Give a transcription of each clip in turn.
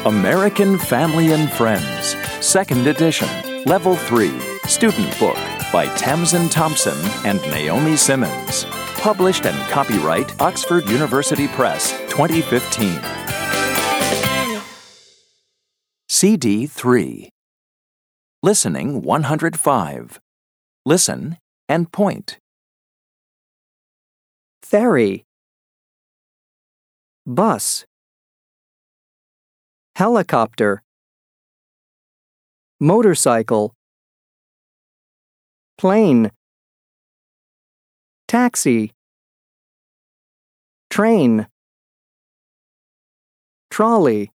American Family and Friends, 2nd edition, Level 3, Student Book by Tamsin Thompson and Naomi Simmons. Published and copyright Oxford University Press, 2015. CD 3. Listening 105. Listen and point. Ferry, bus, helicopter, motorcycle, plane, taxi, train, trolley,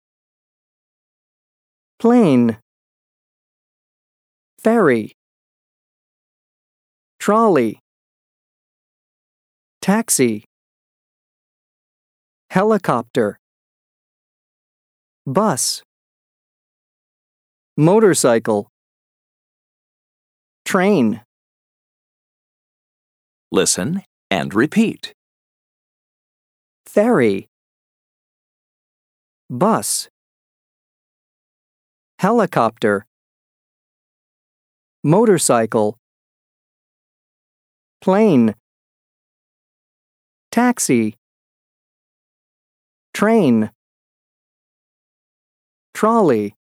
plane, ferry, trolley, taxi, helicopter, bus, motorcycle, train. Listen and repeat. Ferry, bus, helicopter, motorcycle, plane, taxi, train, trolley.